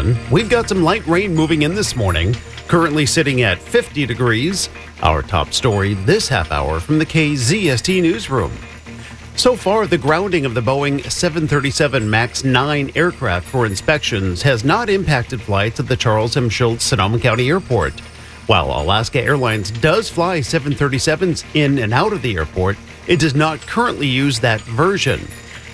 sun. We've got some light rain moving in this morning, currently sitting at 50 degrees. Our top story this half hour from the KZST newsroom. So far, the grounding of the Boeing 737 MAX 9 aircraft for inspections has not impacted flights at the Charles M. Schultz Sonoma County Airport. While Alaska Airlines does fly 737s in and out of the airport, it does not currently use that version.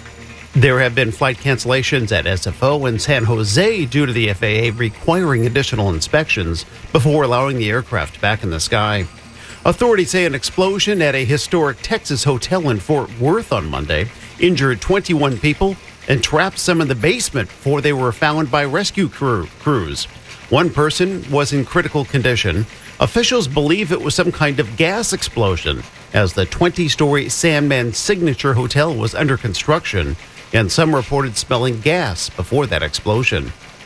There have been flight cancellations at SFO and San Jose due to the FAA requiring additional inspections before allowing the aircraft back in the sky. Authorities say an explosion at a historic Texas hotel in Fort Worth on Monday injured 21 people and trapped some in the basement before they were found by rescue crews. One person was in critical condition. Officials believe it was some kind of gas explosion, as the 20-story Sandman Signature Hotel was under construction, and some reported smelling gas before that explosion.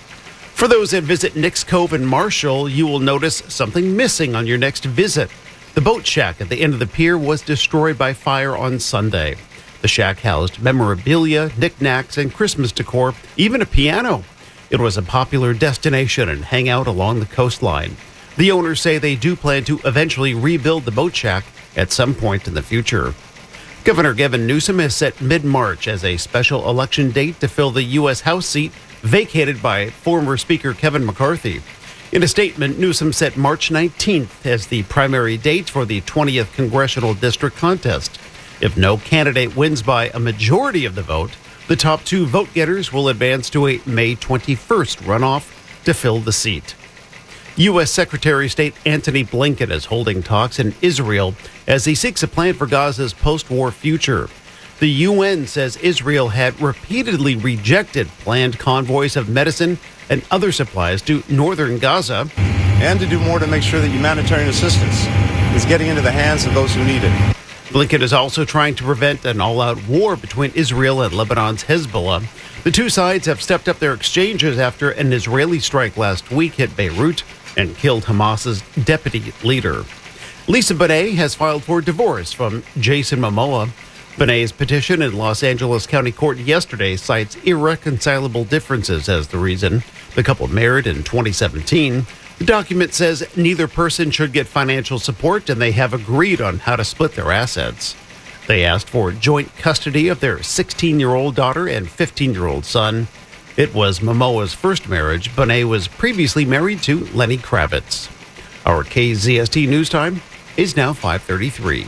For those that visit Nick's Cove in Marshall, you will notice something missing on your next visit. The boat shack at the end of the pier was destroyed by fire on Sunday. The shack housed memorabilia, knickknacks, and Christmas decor, even a piano. It was a popular destination and hangout along the coastline. The owners say they do plan to eventually rebuild the boat shack at some point in the future. Governor Gavin Newsom has set mid-March as a special election date to fill the U.S. House seat vacated by former Speaker Kevin McCarthy. In a statement, Newsom set March 19th as the primary date for the 20th Congressional District contest. If no candidate wins by a majority of the vote, the top two vote-getters will advance to a May 21st runoff to fill the seat. U.S. Secretary of State Antony Blinken is holding talks in Israel as he seeks a plan for Gaza's post-war future. The UN says Israel had repeatedly rejected planned convoys of medicine and other supplies to northern Gaza. And to do more to make sure that humanitarian assistance is getting into the hands of those who need it. Blinken is also trying to prevent an all-out war between Israel and Lebanon's Hezbollah. The two sides have stepped up their exchanges after an Israeli strike last week hit Beirut and killed Hamas's deputy leader. Lisa Bonet has filed for divorce from Jason Momoa. Bonet's petition in Los Angeles County Court yesterday cites irreconcilable differences as the reason. The couple married in 2017. The document says neither person should get financial support and they have agreed on how to split their assets. They asked for joint custody of their 16-year-old daughter and 15-year-old son. It was Momoa's first marriage. Bonet was previously married to Lenny Kravitz. Our KZST News Time is now 5:33.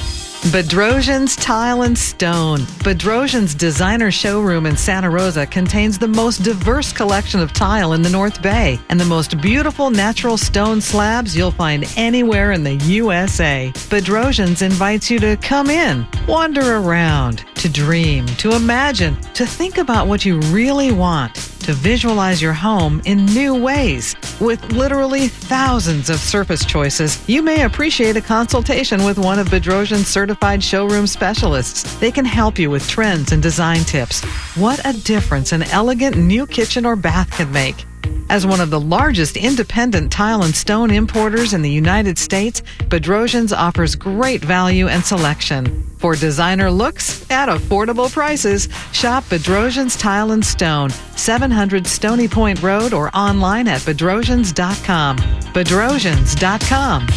Bedrosian's Tile and Stone. Bedrosian's designer showroom in Santa Rosa contains the most diverse collection of tile in the North Bay and the most beautiful natural stone slabs you'll find anywhere in the USA. Bedrosian's invites you to come in, wander around, to dream, to imagine, to think about what you really want, to visualize your home in new ways. With literally thousands of surface choices, you may appreciate a consultation with one of Bedrosian's certified showroom specialists. They can help you with trends and design tips. What a difference an elegant new kitchen or bath can make. As one of the largest independent tile and stone importers in the United States, Bedrosian's offers great value and selection. For designer looks at affordable prices, shop Bedrosian's Tile and Stone, 700 Stony Point Road, or online at bedrosians.com. Bedrosians.com.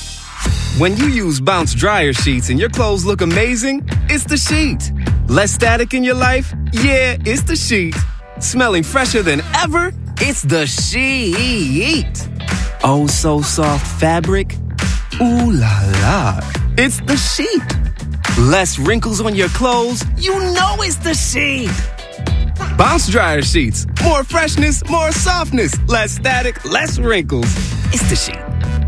When you use Bounce dryer sheets and your clothes look amazing, it's the sheet. Less static in your life? Yeah, it's the sheet. Smelling fresher than ever? It's the sheet. Oh, so soft fabric? Ooh la la. It's the sheet. Less wrinkles on your clothes? You know it's the sheet. Bounce dryer sheets. More freshness, more softness. Less static, less wrinkles. It's the sheet.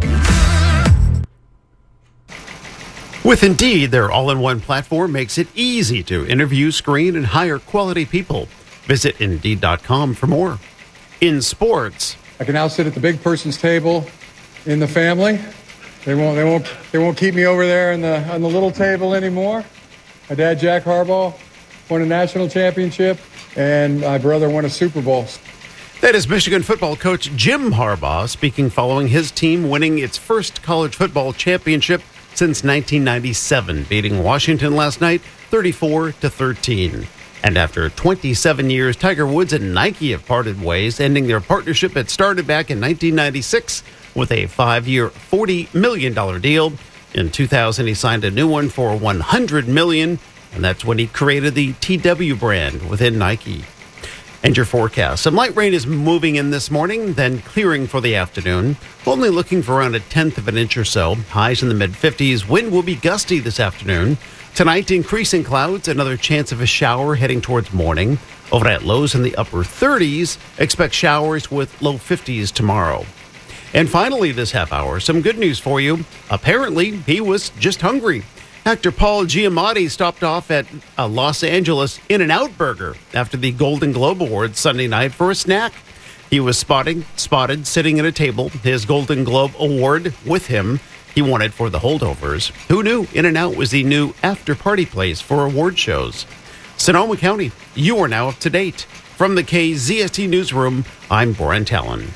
With Indeed, their all-in-one platform makes it easy to interview, screen, and hire quality people. Visit Indeed.com for more. In sports, I can now sit at the big person's table in the family. They won't keep me over there on the little table anymore. My dad, Jack Harbaugh, won a national championship, and my brother won a Super Bowl. That is Michigan football coach Jim Harbaugh speaking following his team winning its first college football championship since 1997, beating Washington last night 34-13. And after 27 years, Tiger Woods and Nike have parted ways, ending their partnership that started back in 1996 with a 5-year, $40 million deal. In 2000, he signed a new one for $100 million, and that's when he created the TW brand within Nike. And your forecast. Some light rain is moving in this morning, then clearing for the afternoon. Only looking for around 1/10 of an inch or so. Highs in the mid-50s. Wind will be gusty this afternoon. Tonight, increasing clouds, another chance of a shower heading towards morning. Overnight lows in the upper 30s. Expect showers with low 50s tomorrow. And finally this half hour, some good news for you. Apparently, he was just hungry. Actor Paul Giamatti stopped off at a Los Angeles In-N-Out Burger after the Golden Globe Awards Sunday night for a snack. He was spotted sitting at a table, his Golden Globe Award with him. He won it for the holdovers. Who knew In-N-Out was the new after-party place for award shows? Sonoma County, you are now up to date. From the KZST Newsroom, I'm Brent Allen.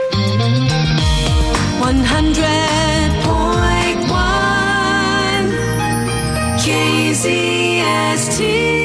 100.1 KZST.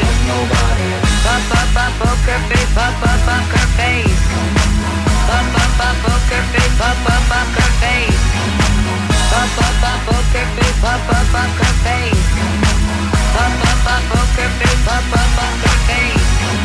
Poker face. poker face, poker face. Poker face, poker face. Poker face, poker face.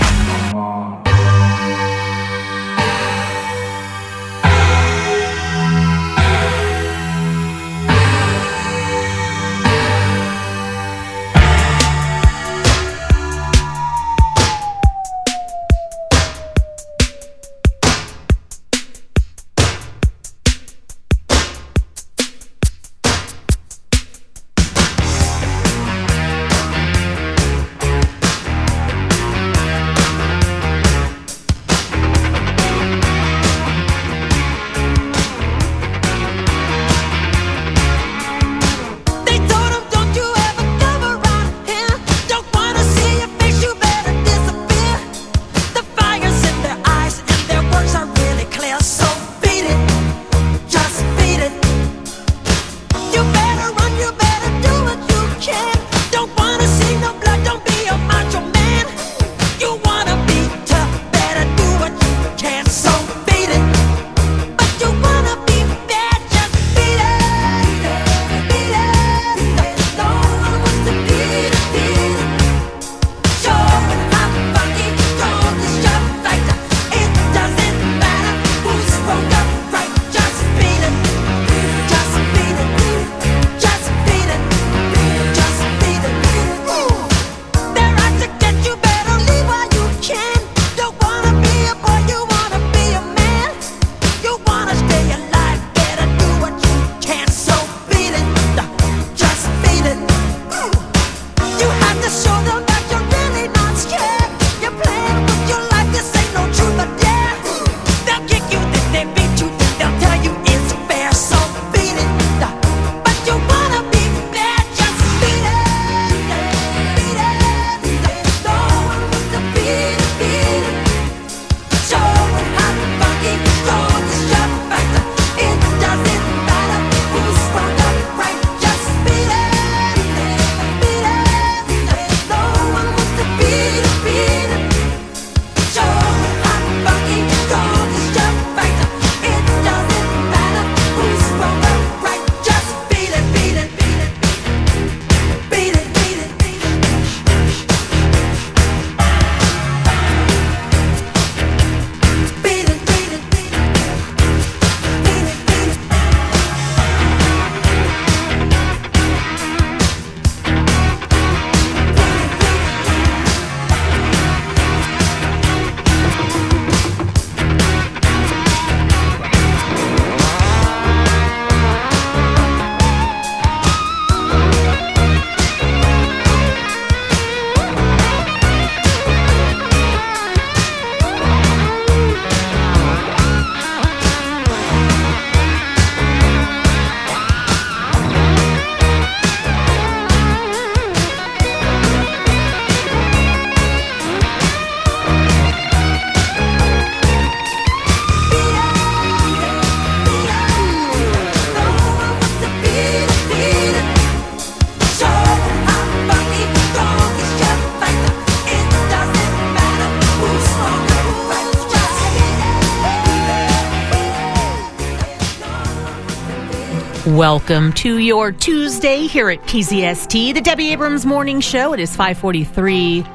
Welcome to your Tuesday here at KZST, the Debbie Abrams Morning Show. It is 5:43,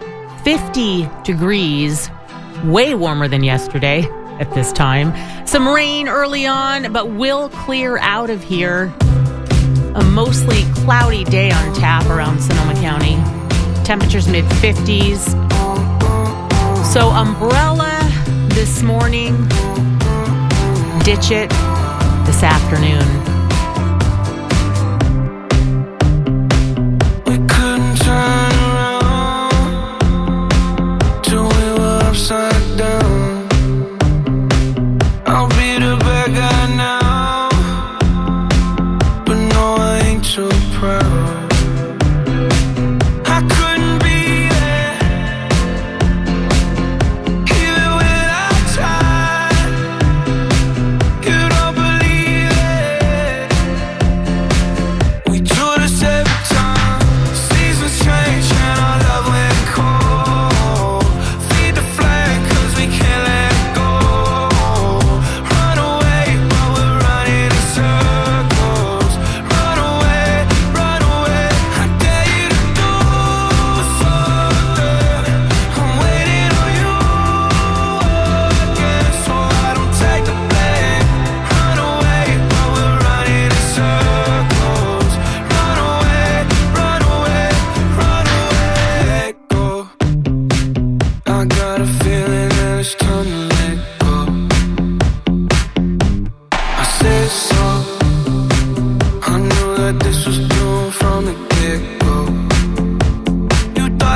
50 degrees, way warmer than yesterday at this time. Some rain early on, but will clear out of here. A mostly cloudy day on tap around Sonoma County. Temperatures mid-50s. So umbrella this morning, ditch it this afternoon. Turn around till we were upside down. I'll be the bad guy now, but no, I ain't too proud. I couldn't be there, even when I tried. You don't believe it.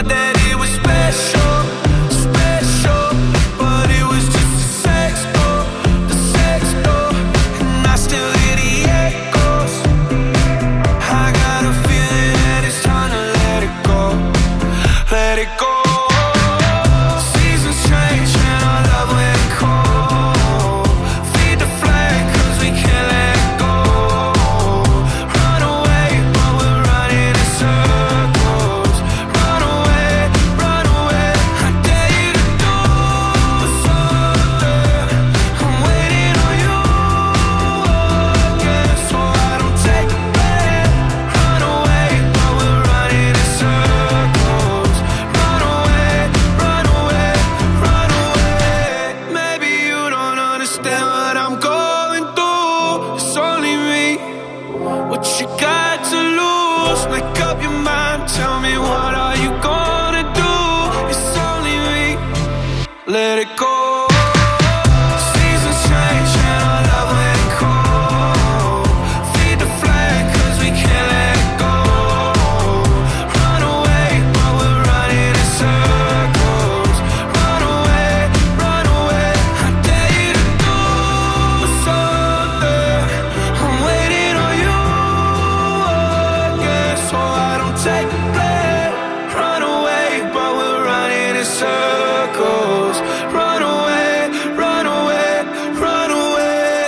thought that it was special, special, but it was just a sex door, the sex door, and I still hear the echoes. I got a feeling that it's time to let it go, let it go. Seasons change and our love went cold. Feed the flag 'cause we can't let it go. Run away, but we're running in circles. Run away, run away. I dare you to do something. I'm waiting on you again, so I don't take the bait. Run away, but we're running in circles. Run away, run away, run away. Maybe you don't understand what I'm going through. It's only me. What you got to lose? Make up your mind. Tell me, what are you gonna do? It's only me. Let it go. Seasons change and our love went cold. Feed the flag 'cause we can't let it go. Run away, but we're running in circles. Run away, run away. I dare you to do something. I'm waiting on you again, so I don't take the blame. Run away, but we're running in circles. Run away, run away, run away.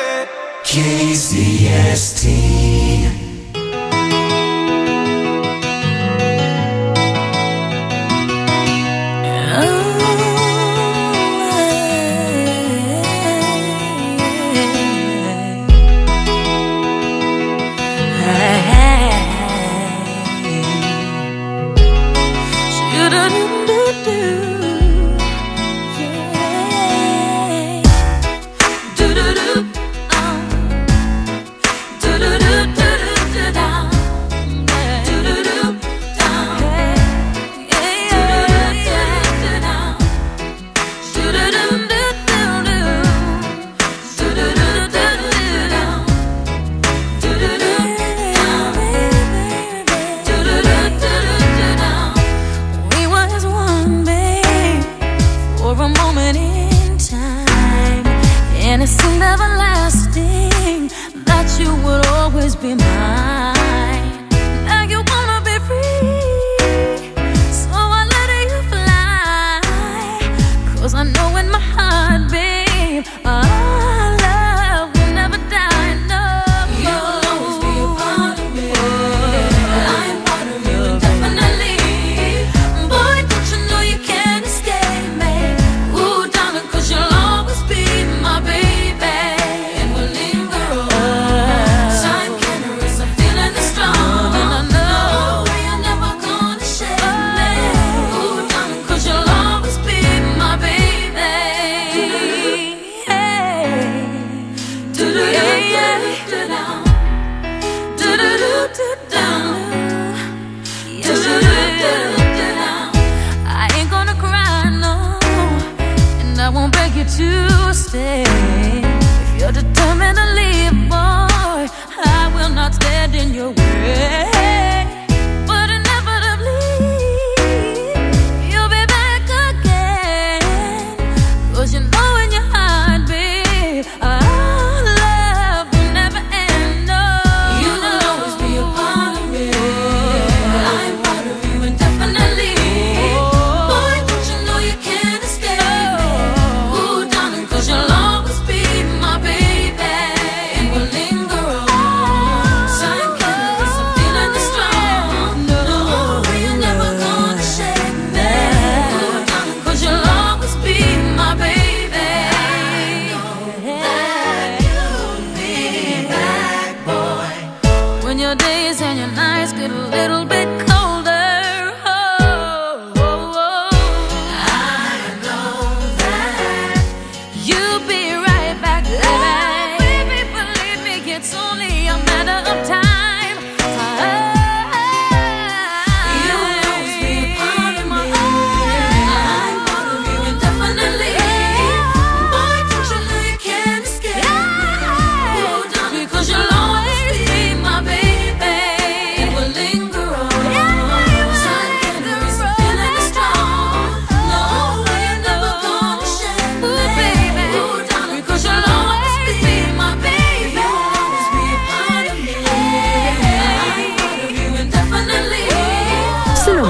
KZST.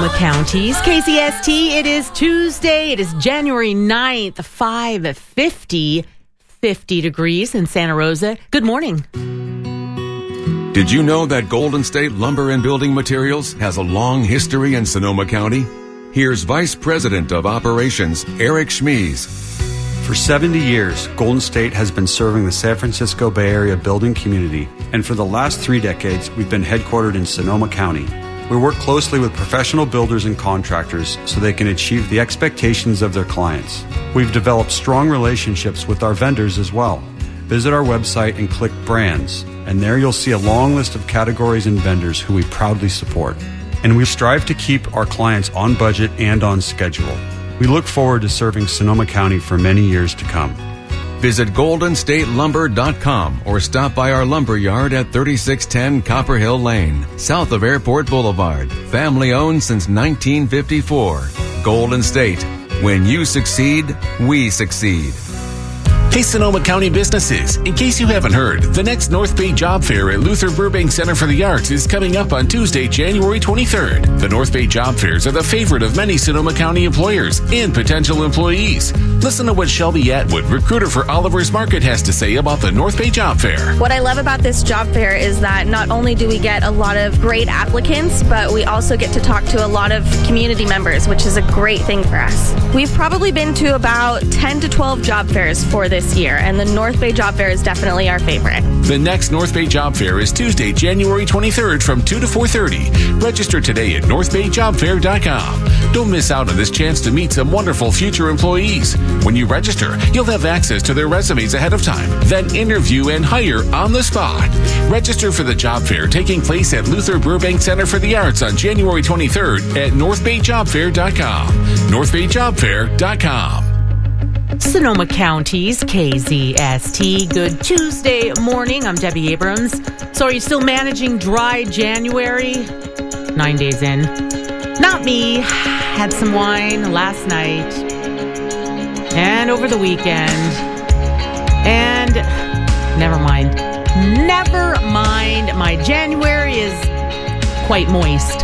Sonoma County's KZST. It is Tuesday. It is January 9th, 5:50, 50 degrees in Santa Rosa. Good morning. Did you know that Golden State Lumber and Building Materials has a long history in Sonoma County? Here's Vice President of Operations, Eric Schmies. For 70 years, Golden State has been serving the San Francisco Bay Area building community, and for the last 3 decades, we've been headquartered in Sonoma County. We work closely with professional builders and contractors so they can achieve the expectations of their clients. We've developed strong relationships with our vendors as well. Visit our website and click Brands, and there you'll see a long list of categories and vendors who we proudly support. And we strive to keep our clients on budget and on schedule. We look forward to serving Sonoma County for many years to come. Visit goldenstatelumber.com or stop by our lumber yard at 3610 Copper Hill Lane, south of Airport Boulevard. Family owned since 1954. Golden State. When you succeed, we succeed. Hey, Sonoma County businesses, in case you haven't heard, the next North Bay Job Fair at Luther Burbank Center for the Arts is coming up on Tuesday, January 23rd. The North Bay Job Fairs are the favorite of many Sonoma County employers and potential employees. Listen to what Shelby Atwood, recruiter for Oliver's Market, has to say about the North Bay Job Fair. What I love about this job fair is that not only do we get a lot of great applicants, but we also get to talk to a lot of community members, which is a great thing for us. We've probably been to about 10 to 12 job fairs for this year, and the North Bay Job Fair is definitely our favorite. The next North Bay Job Fair is Tuesday, January 23rd from 2 to 4:30. Register today at northbayjobfair.com. Don't miss out on this chance to meet some wonderful future employees. When you register, you'll have access to their resumes ahead of time, then interview and hire on the spot. Register for the job fair taking place at Luther Burbank Center for the Arts on January 23rd at northbayjobfair.com. northbayjobfair.com. Sonoma County's KZST. Good Tuesday morning. I'm Debbie Abrams. So are you still managing dry January? 9 days in. Not me. Had some wine last night and over the weekend. And never mind. Never mind. My January is quite moist.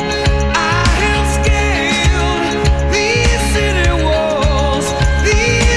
These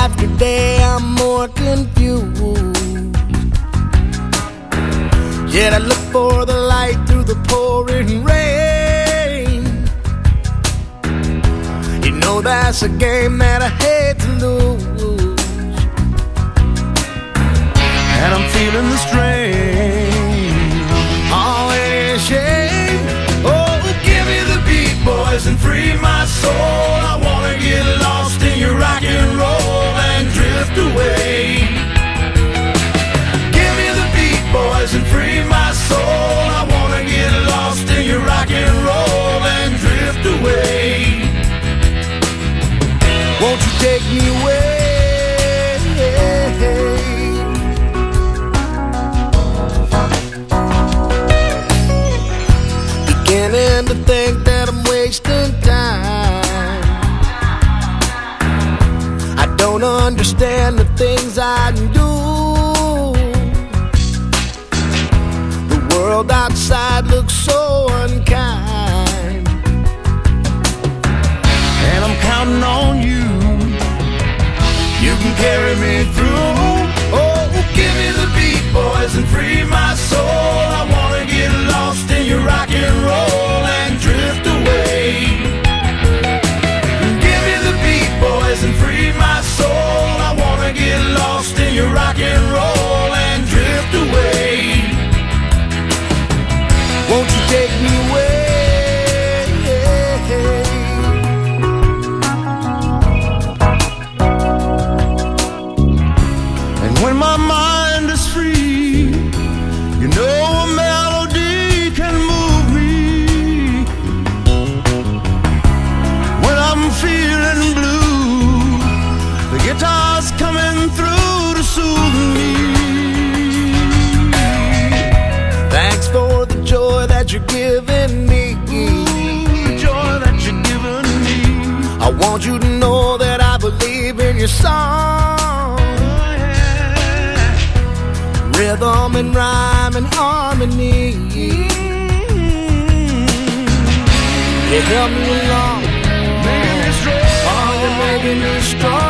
after day, I'm more confused. Yet I look for the light through the pouring rain. You know that's a game that I hate to lose. And I'm feeling the strain. Oh, ain't it a shame? Oh, give me the beat, boys, and free my soul. I wanna get lost in your rock and roll and drift away. Give me the beat, boys, and free my soul. I wanna get lost in your rock and roll and drift away. Won't you take me away? Beginning to think that I'm wasting time. I don't understand the things I do. The world outside looks so unkind, and I'm counting on you. You can carry me through. Oh, give me the beat, boys, and free my soul. I wanna get lost in your rock and roll and drift away. Give me the beat, boys, and free my soul. I wanna get lost in your rock and roll and drift away. Won't you take me away? And when my mind is free, you know a melody can move me. When I'm feeling blue, the guitar's coming through to soothe me. Thanks for the joy that you're giving me. The joy that you're giving me. I want you to know that I believe in your song. Rhythm and rhyme and harmony. You help me along. Oh, you're making me strong.